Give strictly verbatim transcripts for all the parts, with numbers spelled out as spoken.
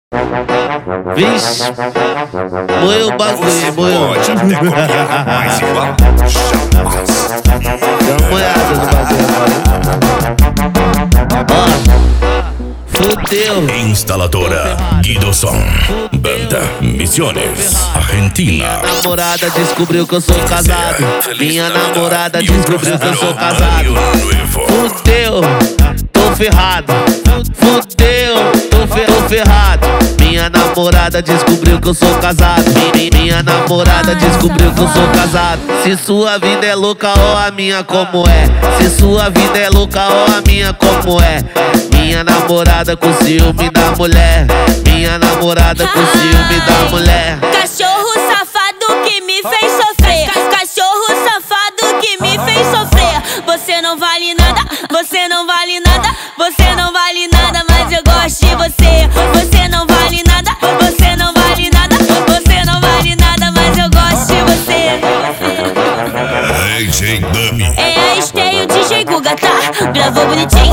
Vixe, moeu o bagulho, moeu. Pode até copiar, mas igual jamais. Dá uma olhada no bagulho agora. Ó, fudeu. Instaladora Guidoson, Banda Misiones, Argentina. Minha namorada descobriu que eu sou casado. Minha namorada descobriu que eu sou casado. Fudeu, tô ferrado. Fudeu, tô, fe tô ferrado. Minha namorada descobriu que eu sou casado. Minha namorada descobriu que eu sou casado. Se sua vida é louca, ó a minha como é. Se sua vida é louca, ó a minha como é. Minha namorada com ciúme da mulher. Minha namorada com ciúme da mulher. Cachorro safado que me fez sofrer. Cachorro safado que me fez sofrer. Você não vale nada, você não vale nada. Você não vale nada, mas eu gosto de você. Você não vale nada, você não vale nada. Você não vale nada, mas eu gosto de você. D J Dummy. É a esteio D J Guga, tá? Gravou bonitinho.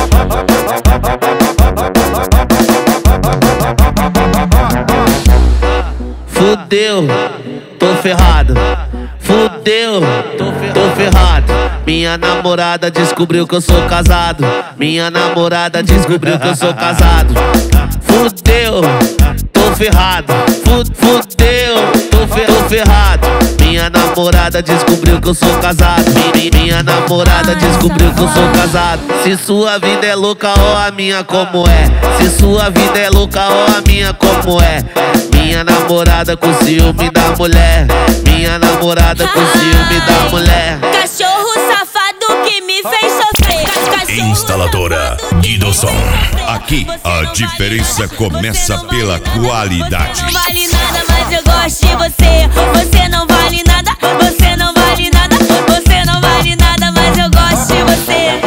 Fudeu, tô ferrado. Fudeu, tô, fer tô ferrado. Minha namorada descobriu que eu sou casado. Minha namorada descobriu que eu sou casado. Fudeu, tô ferrado. Fud Fudeu, tô, fer tô ferrado. Minha namorada descobriu que eu sou casado. Minha namorada descobriu que eu sou casado. Se sua vida é louca, ó a minha como é. Se sua vida é louca, ó a minha como é. Minha namorada com ciúme da mulher. Minha namorada com ciúme da mulher. Cachorro safado que me fez sofrer. Cachorro Instaladora Guidoson. Aqui a diferença começa pela qualidade. Não vale nada, mas eu gosto de você. Você não vale nada, você não vale nada. Você não vale nada, mas eu gosto de você.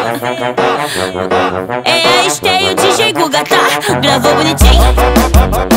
É a esteio D J Guga, tá? Gravou bonitinho.